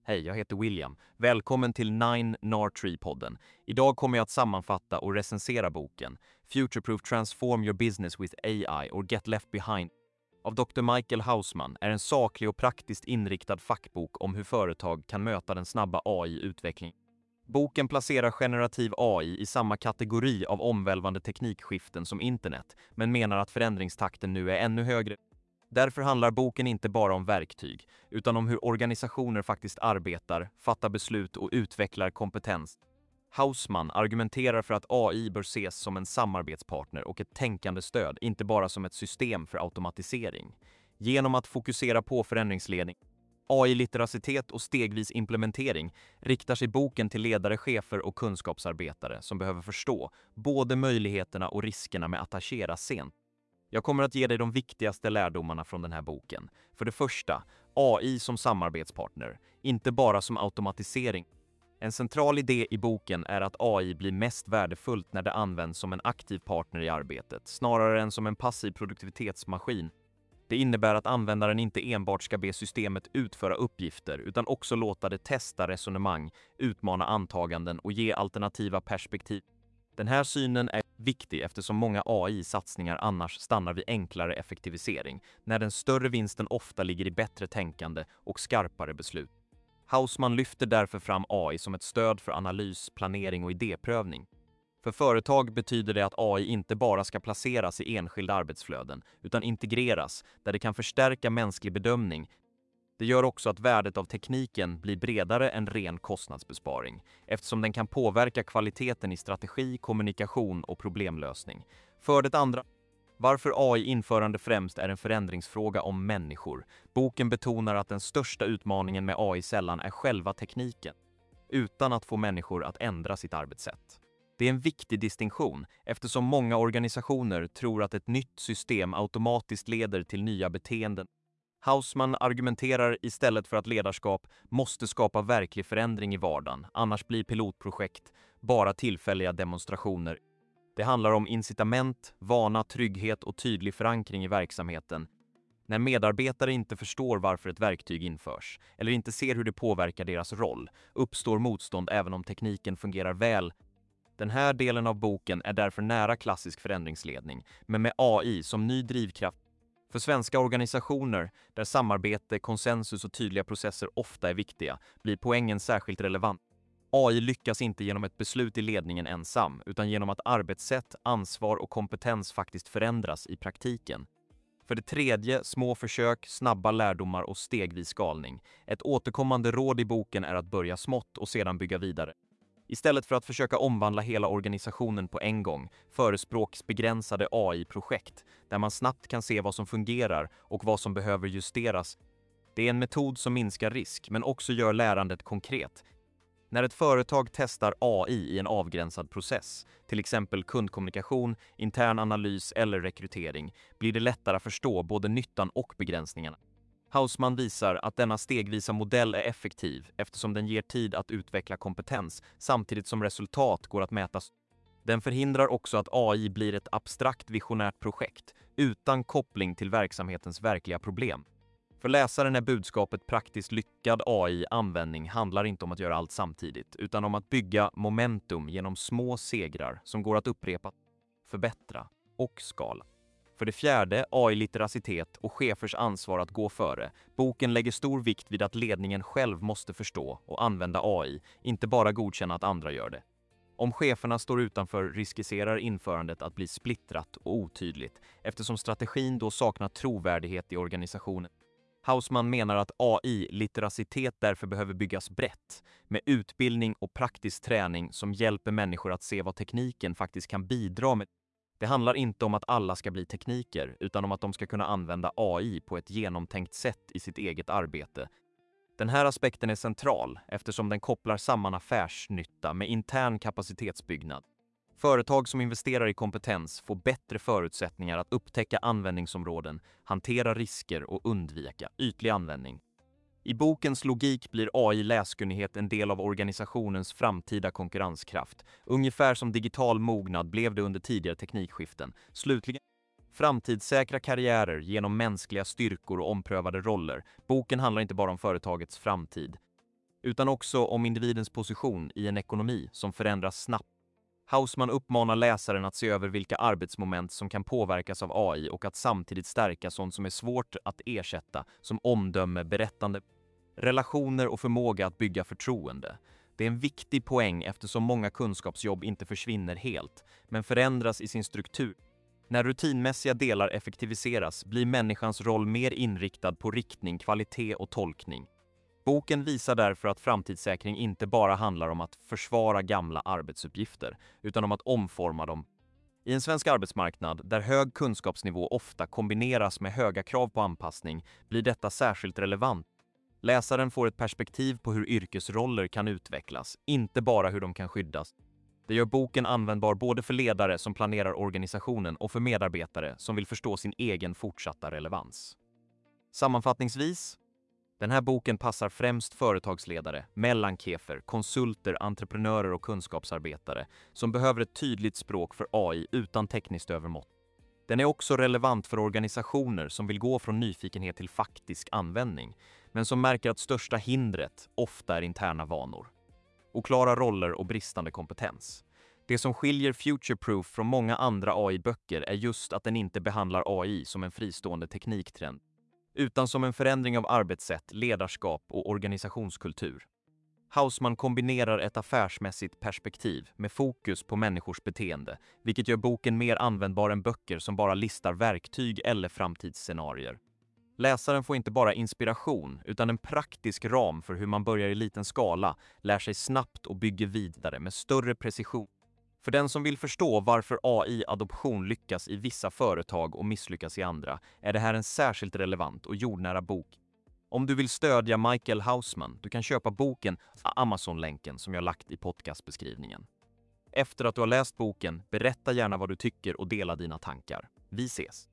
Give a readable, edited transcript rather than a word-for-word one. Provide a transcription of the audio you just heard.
Hej, jag heter William. Välkommen till 9 Tree-podden. Idag kommer jag att sammanfatta och recensera boken Future-Proof Transform Your Business with AI or Get Left Behind av Dr. Michael Hausman är en saklig och praktiskt inriktad fackbok om hur företag kan möta den snabba AI-utvecklingen. Boken placerar generativ AI i samma kategori av omvälvande teknikskiften som internet, men menar att förändringstakten nu är ännu högre. Därför handlar boken inte bara om verktyg, utan om hur organisationer faktiskt arbetar, fattar beslut och utvecklar kompetens. Hausman argumenterar för att AI bör ses som en samarbetspartner och ett tänkande stöd, inte bara som ett system för automatisering. Genom att fokusera på förändringsledning, AI-litteracitet och stegvis implementering riktar sig boken till ledare, chefer och kunskapsarbetare som behöver förstå både möjligheterna och riskerna med att agera sent. Jag kommer att ge dig de viktigaste lärdomarna från den här boken. För det första, AI som samarbetspartner, inte bara som automatisering. En central idé i boken är att AI blir mest värdefullt när det används som en aktiv partner i arbetet, snarare än som en passiv produktivitetsmaskin. Det innebär att användaren inte enbart ska be systemet utföra uppgifter utan också låta det testa resonemang, utmana antaganden och ge alternativa perspektiv. Den här synen är viktig eftersom många AI-satsningar annars stannar vid enklare effektivisering, när den större vinsten ofta ligger i bättre tänkande och skarpare beslut. Hausman lyfter därför fram AI som ett stöd för analys, planering och idéprövning. För företag betyder det att AI inte bara ska placeras i enskilda arbetsflöden, utan integreras där det kan förstärka mänsklig bedömning. Det gör också att värdet av tekniken blir bredare än ren kostnadsbesparing, eftersom den kan påverka kvaliteten i strategi, kommunikation och problemlösning. För det andra, varför AI-införande främst är en förändringsfråga om människor. Boken betonar att den största utmaningen med AI sällan är själva tekniken, utan att få människor att ändra sitt arbetssätt. Det är en viktig distinktion eftersom många organisationer tror att ett nytt system automatiskt leder till nya beteenden. Hausman argumenterar istället för att ledarskap måste skapa verklig förändring i vardagen, annars blir pilotprojekt bara tillfälliga demonstrationer. Det handlar om incitament, vana, trygghet och tydlig förankring i verksamheten. När medarbetare inte förstår varför ett verktyg införs, eller inte ser hur det påverkar deras roll, uppstår motstånd även om tekniken fungerar väl. Den här delen av boken är därför nära klassisk förändringsledning, men med AI som ny drivkraft. För svenska organisationer, där samarbete, konsensus och tydliga processer ofta är viktiga, blir poängen särskilt relevant. AI lyckas inte genom ett beslut i ledningen ensam, utan genom att arbetssätt, ansvar och kompetens faktiskt förändras i praktiken. För det tredje, små försök, snabba lärdomar och stegvis skalning. Ett återkommande råd i boken är att börja smått och sedan bygga vidare. Istället för att försöka omvandla hela organisationen på en gång, förespråks begränsade AI-projekt där man snabbt kan se vad som fungerar och vad som behöver justeras. Det är en metod som minskar risk men också gör lärandet konkret. När ett företag testar AI i en avgränsad process, till exempel kundkommunikation, intern analys eller rekrytering, blir det lättare att förstå både nyttan och begränsningarna. Hausman visar att denna stegvisa modell är effektiv eftersom den ger tid att utveckla kompetens samtidigt som resultat går att mätas. Den förhindrar också att AI blir ett abstrakt visionärt projekt utan koppling till verksamhetens verkliga problem. För läsaren är budskapet praktiskt lyckad AI-användning handlar inte om att göra allt samtidigt utan om att bygga momentum genom små segrar som går att upprepa, förbättra och skala. För det fjärde, AI-litteracitet och chefers ansvar att gå före. Boken lägger stor vikt vid att ledningen själv måste förstå och använda AI, inte bara godkänna att andra gör det. Om cheferna står utanför riskerar införandet att bli splittrat och otydligt eftersom strategin då saknar trovärdighet i organisationen. Hausman menar att AI-litteracitet därför behöver byggas brett, med utbildning och praktisk träning som hjälper människor att se vad tekniken faktiskt kan bidra med. Det handlar inte om att alla ska bli tekniker, utan om att de ska kunna använda AI på ett genomtänkt sätt i sitt eget arbete. Den här aspekten är central eftersom den kopplar samman affärsnytta med intern kapacitetsbyggnad. Företag som investerar i kompetens får bättre förutsättningar att upptäcka användningsområden, hantera risker och undvika ytlig användning. I bokens logik blir AI-läskunnighet en del av organisationens framtida konkurrenskraft. Ungefär som digital mognad blev det under tidigare teknikskiften. Slutligen, framtidssäkra karriärer genom mänskliga styrkor och omprövade roller. Boken handlar inte bara om företagets framtid. utan också om individens position i en ekonomi som förändras snabbt. Hausman uppmanar läsaren att se över vilka arbetsmoment som kan påverkas av AI och att samtidigt stärka sånt som är svårt att ersätta, som omdöme, berättande, relationer och förmåga att bygga förtroende. Det är en viktig poäng eftersom många kunskapsjobb inte försvinner helt, men förändras i sin struktur. När rutinmässiga delar effektiviseras blir människans roll mer inriktad på riktning, kvalitet och tolkning. Boken visar därför att framtidssäkring inte bara handlar om att försvara gamla arbetsuppgifter, utan om att omforma dem. I en svensk arbetsmarknad där hög kunskapsnivå ofta kombineras med höga krav på anpassning blir detta särskilt relevant. Läsaren får ett perspektiv på hur yrkesroller kan utvecklas, inte bara hur de kan skyddas. Det gör boken användbar både för ledare som planerar organisationen och för medarbetare som vill förstå sin egen fortsatta relevans. Sammanfattningsvis, den här boken passar främst företagsledare, mellanchefer, konsulter, entreprenörer och kunskapsarbetare som behöver ett tydligt språk för AI utan tekniskt övermått. Den är också relevant för organisationer som vill gå från nyfikenhet till faktisk användning, men som märker att största hindret ofta är interna vanor, oklara roller och bristande kompetens. Det som skiljer Futureproof från många andra AI-böcker är just att den inte behandlar AI som en fristående tekniktrend, utan som en förändring av arbetssätt, ledarskap och organisationskultur. Hausman kombinerar ett affärsmässigt perspektiv med fokus på människors beteende, vilket gör boken mer användbar än böcker som bara listar verktyg eller framtidsscenarier. Läsaren får inte bara inspiration, utan en praktisk ram för hur man börjar i liten skala, lär sig snabbt och bygger vidare med större precision. För den som vill förstå varför AI-adoption lyckas i vissa företag och misslyckas i andra är det här en särskilt relevant och jordnära bok. Om du vill stödja Michael Hausman, du kan köpa boken Amazon-länken som jag lagt i podcastbeskrivningen. Efter att du har läst boken, berätta gärna vad du tycker och dela dina tankar. Vi ses!